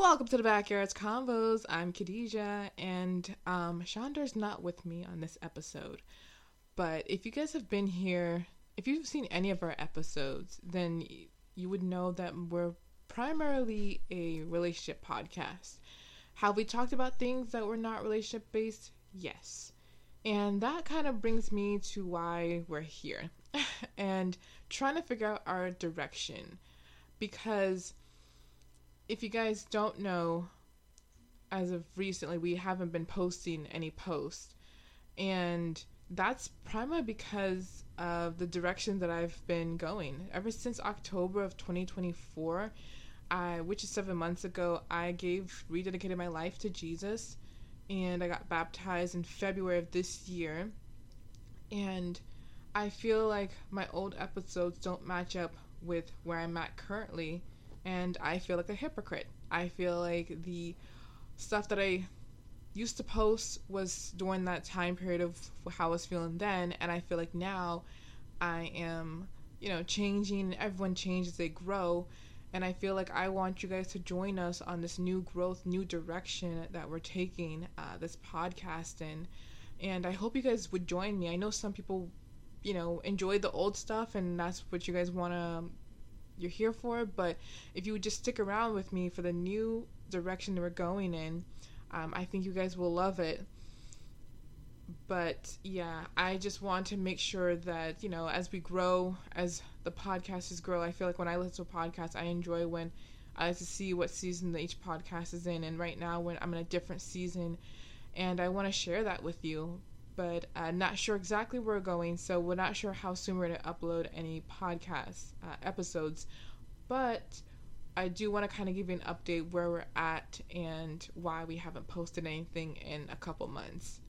Welcome to the Backyards Convos. I'm Khadijah, and Chandra's not with me on this episode. But if you guys have been here, if you've seen any of our episodes, then you would know that we're primarily a relationship podcast. Have we talked about things that were not relationship based? Yes. And that kind of brings me to why we're here and trying to figure out our direction. Because if you guys don't know, as of recently, we haven't been posting any posts. And that's primarily because of the direction that I've been going. Ever since October of 2024, which is 7 months ago, I rededicated my life to Jesus. And I got baptized in February of this year. And I feel like my old episodes don't match up with where I'm at currently. And I feel like a hypocrite. I feel like the stuff that I used to post was during that time period of how I was feeling then. And I feel like now I am, changing. Everyone changes, they grow. And I feel like I want you guys to join us on this new growth, new direction that we're taking this podcast in. And I hope you guys would join me. I know some people, enjoy the old stuff and that's what you guys you're here for. But if you would just stick around with me for the new direction that we're going in, I think you guys will love it. But yeah, I just want to make sure that, as we grow, as the podcasts grow, I feel like when I listen to a podcast, I enjoy when I like to see what season that each podcast is in. And right now, when I'm in a different season, and I want to share that with you. But I'm not sure exactly where we're going, so we're not sure how soon we're going to upload any podcast episodes. But I do want to kind of give you an update where we're at and why we haven't posted anything in a couple months.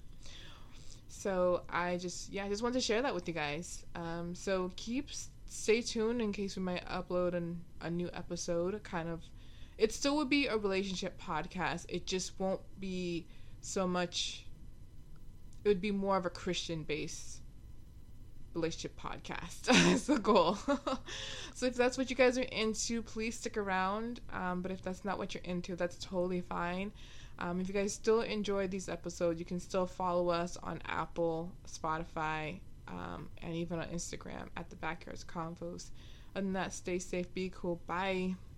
So I just wanted to share that with you guys. So stay tuned in case we might upload a new episode. It still would be a relationship podcast. It just won't be so much. It would be more of a Christian-based relationship podcast. That's the goal. So if that's what you guys are into, please stick around. But if that's not what you're into, that's totally fine. If you guys still enjoy these episodes, you can still follow us on Apple, Spotify, and even on Instagram at the Backyards Convos. Other than that, stay safe, be cool, bye.